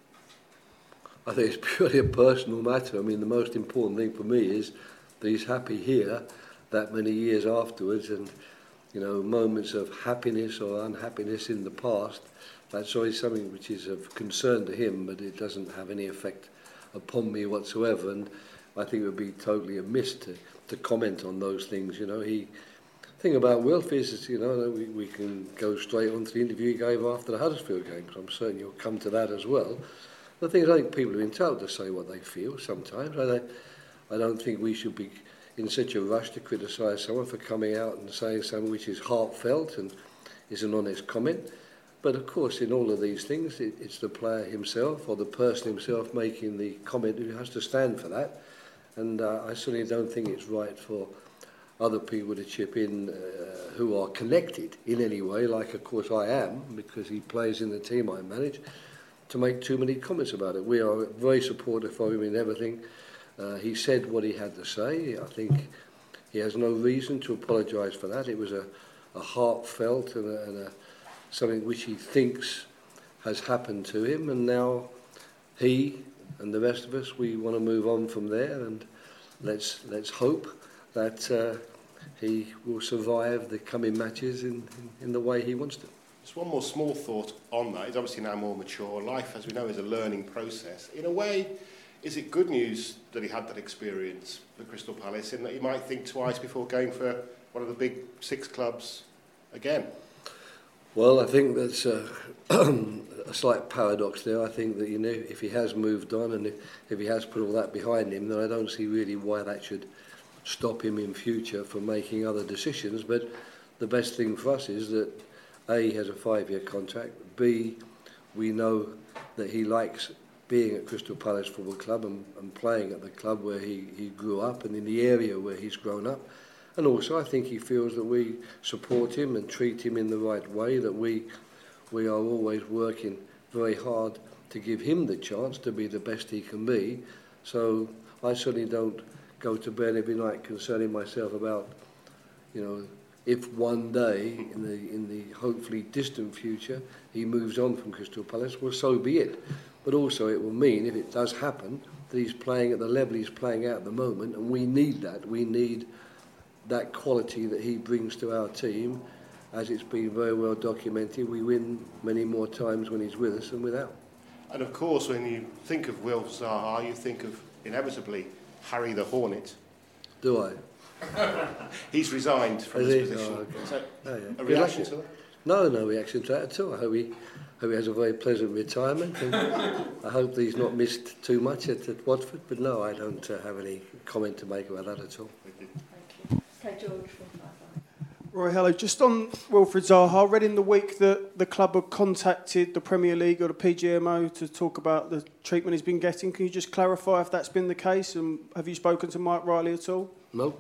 I think it's purely a personal matter. I mean, the most important thing for me is that he's happy here that many years afterwards, and, you know, moments of happiness or unhappiness in the past, that's always something which is of concern to him, but it doesn't have any effect upon me whatsoever, and I think it would be totally amiss to, to comment on those things. You know, he the thing about Wilf is, you know, we, we can go straight on to the interview he gave after the Huddersfield game, because I'm certain you'll come to that as well. The thing is, I think people have been told to say what they feel sometimes. I don't, I don't think we should be in such a rush to criticise someone for coming out and saying something which is heartfelt and is an honest comment. But of course, in all of these things, it, it's the player himself or the person himself making the comment who has to stand for that. And uh, I certainly don't think it's right for other people to chip in uh, who are connected in any way, like of course I am, because he plays in the team I manage, to make too many comments about it. We are very supportive of him in everything. Uh, he said what he had to say. I think he has no reason to apologise for that. It was a, a heartfelt and, a, and a, something which he thinks has happened to him, and now he and the rest of us, we want to move on from there, and let's let's hope that uh, he will survive the coming matches in, in, in the way he wants to. Just one more small thought on that. He's obviously now more mature. Life, as we know, is a learning process. In a way, is it good news that he had that experience for Crystal Palace, in that he might think twice before going for one of the big six clubs again? Well, I think that's a, a slight paradox there. I think that, you know, if he has moved on and if, if he has put all that behind him, then I don't see really why that should stop him in future from making other decisions. But the best thing for us is that A, he has a five-year contract, B, we know that he likes being at Crystal Palace Football Club and, and playing at the club where he, he grew up and in the area where he's grown up. And also I think he feels that we support him and treat him in the right way, that we we are always working very hard to give him the chance to be the best he can be. So I certainly don't go to bed every night concerning myself about, you know, if one day in the in the hopefully distant future he moves on from Crystal Palace, well, so be it. But also it will mean, if it does happen, that he's playing at the level he's playing at at the moment, and we need that. We need that quality that he brings to our team. As it's been very well documented, we win many more times when he's with us than without. And of course, when you think of Wilf Zaha, you think of, inevitably, Harry the Hornet. Do I? He's resigned from Is his he? position. Oh, okay. So, oh, yeah. a reaction to that? No, no reaction to that at all. I hope he, hope he has a very pleasant retirement, and I hope that he's not missed too much at, at Watford. But no, I don't uh, have any comment to make about that at all. Thank you. Okay, George from Roy, hello. Just on Wilfried Zaha, I read in the week that the club had contacted the Premier League or the P G M O to talk about the treatment he's been getting. Can you just clarify if that's been the case, and have you spoken to Mike Riley at all? No,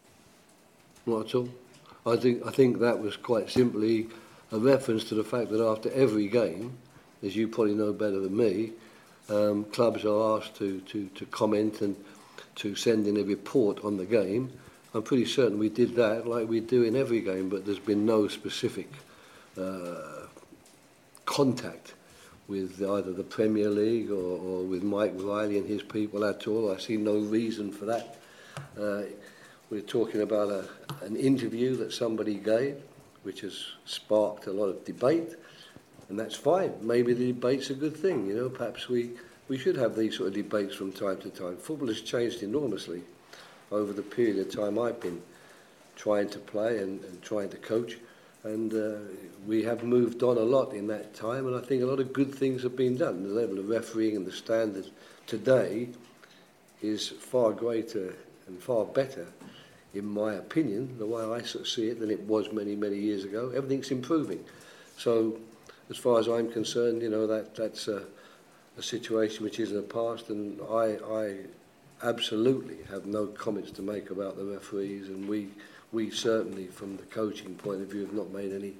not at all. I think I think that was quite simply a reference to the fact that after every game, as you probably know better than me, um, clubs are asked to, to, to comment and to send in a report on the game. I'm pretty certain we did that like we do in every game, but there's been no specific uh, contact with either the Premier League or, or with Mike Riley and his people at all. I see no reason for that. Uh, we're talking about a, an interview that somebody gave, which has sparked a lot of debate, and that's fine. Maybe the debate's a good thing, you know. Perhaps we, we should have these sort of debates from time to time. Football has changed enormously over the period of time I've been trying to play and, and trying to coach, and uh, we have moved on a lot in that time, and I think a lot of good things have been done. The level of refereeing and the standard today is far greater and far better, in my opinion, the way I sort of see it, than it was many, many years ago. Everything's improving. So, as far as I'm concerned, you know, that that's a, a situation which is in the past, and I, I absolutely have no comments to make about the referees, and we, we certainly, from the coaching point of view, have not made any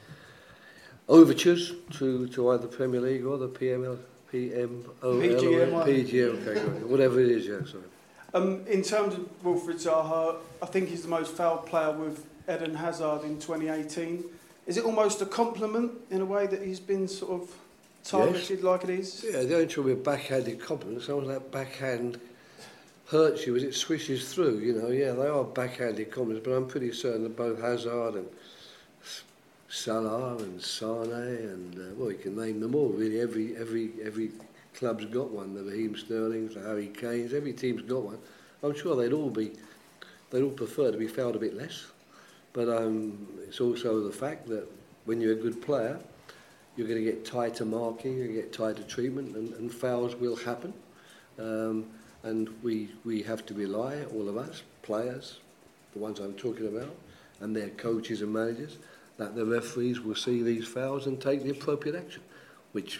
overtures to, to either the Premier League or the P M L, P M O L, P G M O. P G M, okay, whatever it is, yeah, sorry. Um, in terms of Wilfried Zaha, I think he's the most fouled player with Eden Hazard in twenty eighteen. Is it almost a compliment in a way that he's been sort of targeted yes. like it is? Yeah, the only trouble with backhanded compliments, someone that backhand hurts you as it swishes through, you know. Yeah, they are backhanded compliments, but I'm pretty certain that both Hazard and Salah and Sane and, uh, well, you can name them all, really. Every, every, every club's got one. The Raheem Sterlings, the Harry Kanes, every team's got one. I'm sure they'd all be, they'd all prefer to be fouled a bit less. But um, it's also the fact that when you're a good player, you're going to get tighter marking, you're going to get tighter treatment, and, and fouls will happen. Um, and we we have to rely, all of us, players, the ones I'm talking about, and their coaches and managers, that the referees will see these fouls and take the appropriate action, which,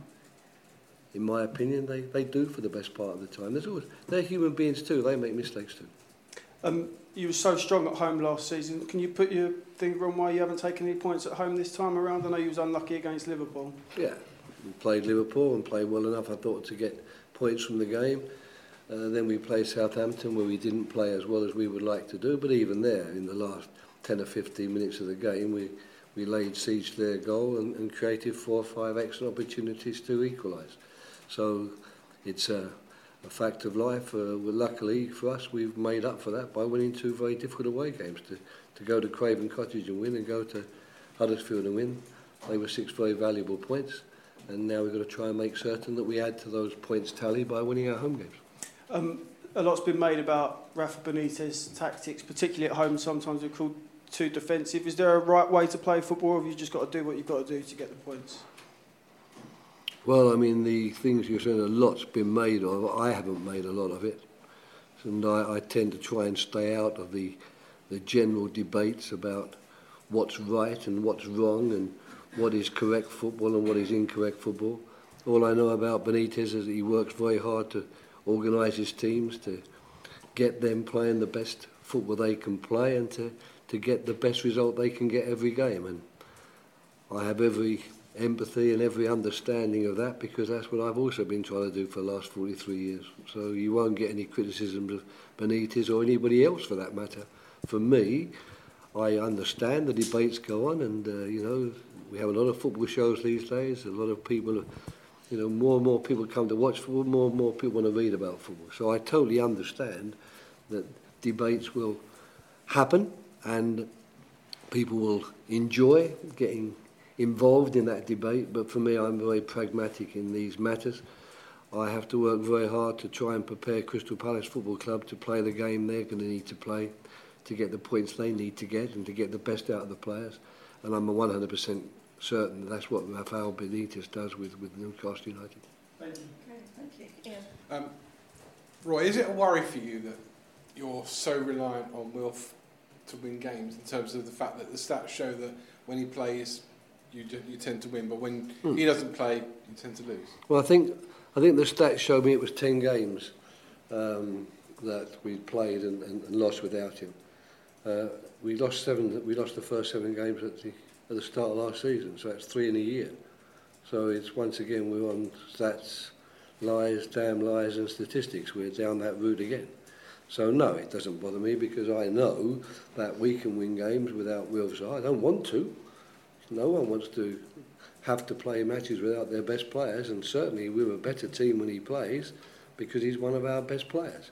in my opinion, they, they do for the best part of the time. There's always, they're human beings too, they make mistakes too. Um, you were so strong at home last season. Can you put your finger on why you haven't taken any points at home this time around? I know you was unlucky against Liverpool. Yeah, we played Liverpool and played well enough, I thought, to get points from the game. Uh, then we played Southampton, where we didn't play as well as we would like to do, but even there, in the last ten or fifteen minutes of the game, we, we laid siege to their goal and, and created four or five extra opportunities to equalise. So it's a, a fact of life. Uh, well, luckily for us, we've made up for that by winning two very difficult away games. To, to go to Craven Cottage and win, and go to Huddersfield and win, they were six very valuable points. And now we've got to try and make certain that we add to those points tally by winning our home games. Um, a lot's been made about Rafa Benitez's tactics, particularly at home. Sometimes they're called too defensive. Is there a right way to play football, or have you just got to do what you've got to do to get the points? Well, I mean, the things you're saying, a lot's been made of. I haven't made a lot of it. And I, I tend to try and stay out of the, the general debates about what's right and what's wrong and what is correct football and what is incorrect football. All I know about Benitez is that he works very hard to organise his teams, to get them playing the best football they can play, and to, to get the best result they can get every game. And I have every empathy and every understanding of that, because that's what I've also been trying to do for the last forty-three years. So you won't get any criticisms of Benitez or anybody else for that matter. For me, I understand the debates go on, and uh, you know, we have a lot of football shows these days. A lot of people, you know, more and more people come to watch football, more and more people want to read about football. So I totally understand that debates will happen and people will enjoy getting involved in that debate. But for me, I'm very pragmatic in these matters. I have to work very hard to try and prepare Crystal Palace Football Club to play the game they're going to need to play, to get the points they need to get, and to get the best out of the players. And I'm one hundred percent certain that that's what Rafael Benitez does with, with Newcastle United. Thank you. Okay, thank you. Ian. Um, Roy, is it a worry for you that you're so reliant on Wilf to win games, in terms of the fact that the stats show that when he plays, you do, you tend to win, but when hmm. he doesn't play, you tend to lose? Well, I think I think the stats showed me it was ten games um, that we played and, and, and lost without him. Uh, we lost seven. We lost the first seven games at the at the start of last season, so that's three in a year. So it's once again we're on stats, lies, damn lies, and statistics. We're down that route again. So no, it doesn't bother me, because I know that we can win games without Wilf Zaha. I don't want to. No one wants to have to play matches without their best players, and certainly we're a better team when he plays, because he's one of our best players.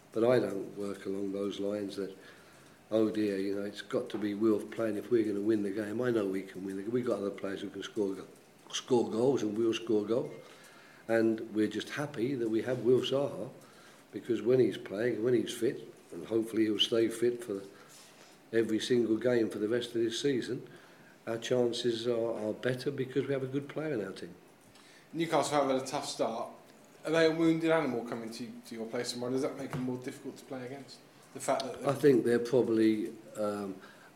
But I don't work along those lines that, oh dear, you know, it's got to be Wilf playing if we're going to win the game. I know we can win the game. We've got other players who can score, score goals, and we'll score goals. And we're just happy that we have Wilf Zaha, because when he's playing, when he's fit, and hopefully he'll stay fit for every single game for the rest of this season, our chances are, are better because we have a good player in our team. Newcastle have had a tough start. Are they a wounded animal coming to, to your place tomorrow? Does that make them more difficult to play against? The fact that I think they're probably um,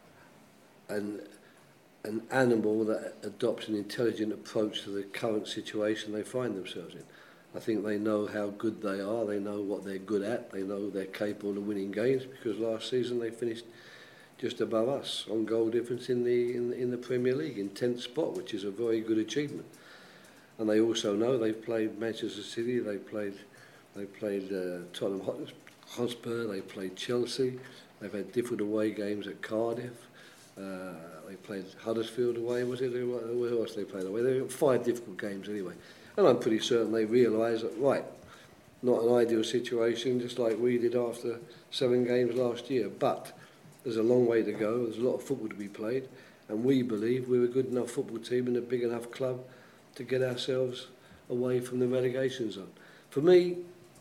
an an animal that adopts an intelligent approach to the current situation they find themselves in. I think they know how good they are. They know what they're good at. They know they're capable of winning games, because last season they finished just above us on goal difference in the in, in the Premier League, in tenth spot, which is a very good achievement. And they also know they've played Manchester City, they played they played uh, Tottenham Hotspur, they played Chelsea, they've had different away games at Cardiff, uh, they played Huddersfield away, was it? Where else they played away? They've got five difficult games anyway. And I'm pretty certain they realise that, right, not an ideal situation, just like we did after seven games last year, but there's a long way to go, there's a lot of football to be played, and we believe we're a good enough football team and a big enough club to get ourselves away from the relegation zone. For me,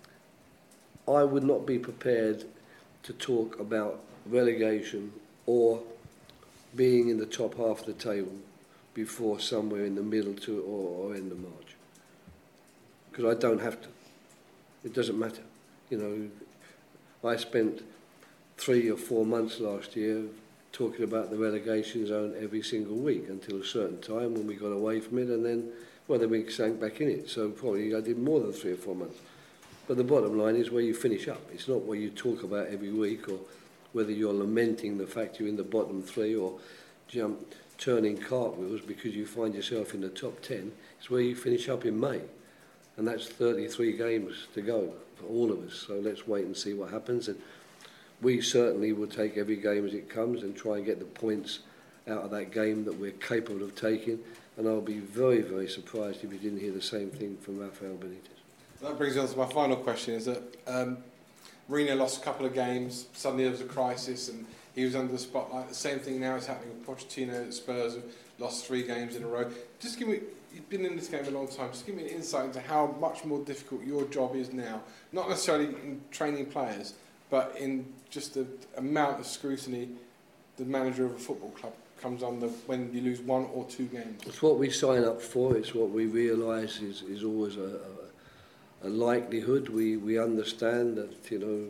I would not be prepared to talk about relegation or being in the top half of the table before somewhere in the middle to or, or end of March. Because I don't have to. It doesn't matter. You know, I spent three or four months last year talking about the relegation zone every single week until a certain time when we got away from it, and then, well, then we sank back in it. So probably I did more than three or four months. But the bottom line is where you finish up. It's not what you talk about every week, or whether you're lamenting the fact you're in the bottom three or jump turning cartwheels because you find yourself in the top ten. It's where you finish up in May. And that's thirty-three games to go for all of us. So let's wait and see what happens. And we certainly will take every game as it comes and try and get the points out of that game that we're capable of taking. And I'll be very, very surprised if you didn't hear the same thing from Rafael Benitez. That brings us on to my final question, is that um, Mourinho lost a couple of games, suddenly there was a crisis and he was under the spotlight. The same thing now is happening with Pochettino at Spurs, who lost three games in a row. Just give me, you've been in this game a long time, just give me an insight into how much more difficult your job is now, not necessarily in training players, but in just the amount of scrutiny the manager of a football club comes under when you lose one or two games. It's what we sign up for. It's what we realise is, is always a, a, a likelihood. We, we understand that, you know,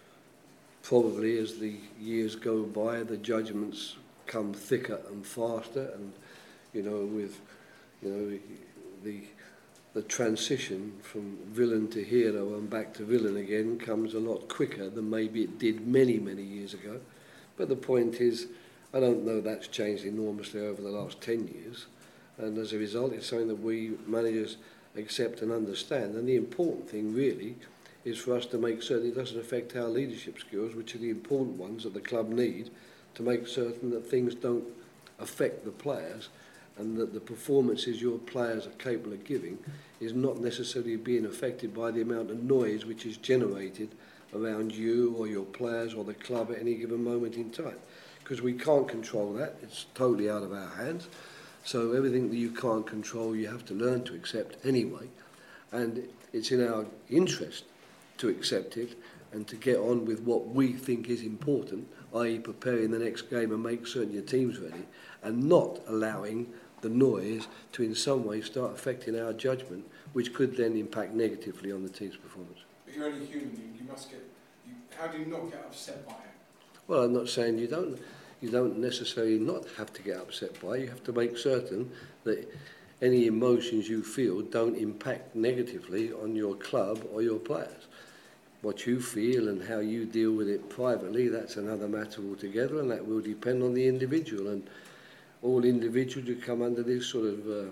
probably as the years go by, the judgments come thicker and faster, and, you know, with, you know, the the transition from villain to hero and back to villain again comes a lot quicker than maybe it did many, many years ago. But the point is, I don't know that's changed enormously over the last ten years. And as a result, it's something that we managers accept and understand. And the important thing really is for us to make certain it doesn't affect our leadership skills, which are the important ones that the club need, to make certain that things don't affect the players, and that the performances your players are capable of giving is not necessarily being affected by the amount of noise which is generated around you or your players or the club at any given moment in time. Because we can't control that, it's totally out of our hands. So everything that you can't control, you have to learn to accept anyway. And it's in our interest to accept it and to get on with what we think is important, that is preparing the next game and make certain your team's ready, and not allowing the noise to in some way start affecting our judgment, which could then impact negatively on the team's performance. But you're only human, you, you must get, you, how do you not get upset by it? Well, I'm not saying you don't, you don't necessarily not have to get upset by it. You have to make certain that any emotions you feel don't impact negatively on your club or your players. What you feel and how you deal with it privately, that's another matter altogether, and that will depend on the individual. And all individuals who come under this sort of uh,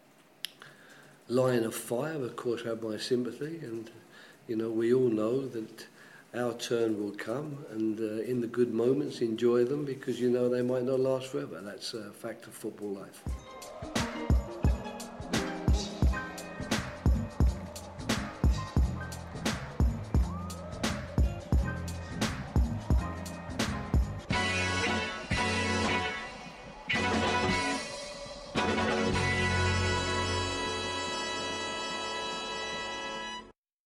line of fire, of course, have my sympathy. And, you know, we all know that our turn will come, and uh, in the good moments, enjoy them, because you know they might not last forever. That's a fact of football life.